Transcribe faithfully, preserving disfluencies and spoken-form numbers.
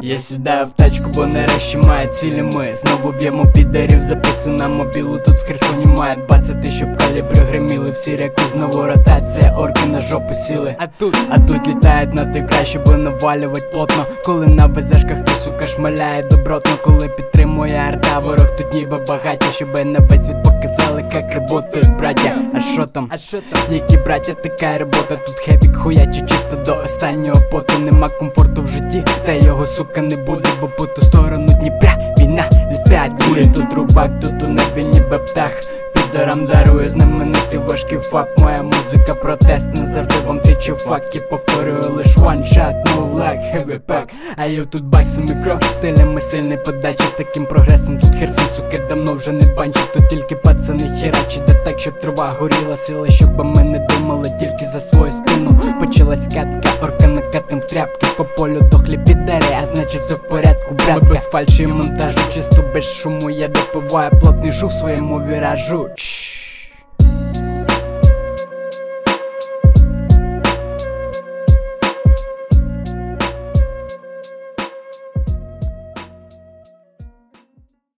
Я сідаю в тачку, бо нарешті має цілі ми. Знову б'ємо підарів, записую на мобілу. Тут в Херсоні мають бацати, щоб калібри гриміли. Всі реки знову ротація, орки на жопу сіли. А тут, а тут літають на той край, щоб навалювать плотно. Коли на безешках ти, сука, шмаляє добротно. Коли підтримує арта, ворог тут ніби багаття, щоб на весь світ показали, як работають браття. А шо там? А шо там? Які браття, така робота. Тут хепік хуяче чисто до останнього поту. Нема комфорту в житті, та його, сука, не буде. Бо по ту сторону Дніпра війна, літають кулі. Тут рубак, тут у небі ніби птах. Підорам дарує знаменитий важкий факт. Моя музика протест, не завжди вам тичу факти. Повторюю лиш one shot, no lag, heavy pack. А я тут баксу мікро, стилями сильний подачі. З таким прогресом тут Херсон, сука, давно вже не банчить. Тут тільки пацани херачі, да так, щоб трава горіла. Сила, щоб ми не думали тільки за свою спину. Почалась катка, орка накатим в тряпки. По полю дохлі підарі, а значить все в порядку, братка. Ми без фальші монтажу, чисто без шуму. Я допиваю плотний жув в своєму віражу.